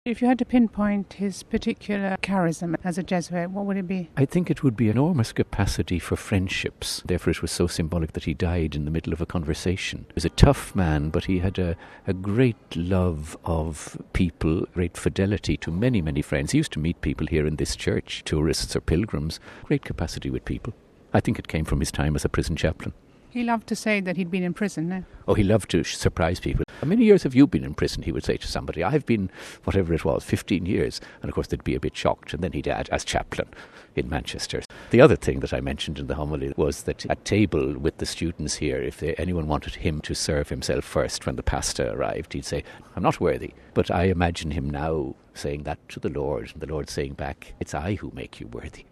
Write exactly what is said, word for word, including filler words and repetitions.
If you had to pinpoint his particular charism as a Jesuit, what would it be? I think it would be enormous capacity for friendships. Therefore, it was so symbolic that he died in the middle of a conversation. He was a tough man, but he had a, a great love of people, great fidelity to many, many friends. He used to meet people here in this church, tourists or pilgrims. Great capacity with people. I think it came from his time as a prison chaplain. He loved to say that he'd been in prison, no? Oh, he loved to surprise people. How many years have you been in prison, he would say to somebody. I've been, whatever it was, fifteen years. And of course they'd be a bit shocked. And then he'd add, as chaplain in Manchester. The other thing that I mentioned in the homily was that at table with the students here, if they, anyone wanted him to serve himself first when the pasta arrived, he'd say, I'm not worthy. But I imagine him now saying that to the Lord, and the Lord saying back, it's I who make you worthy.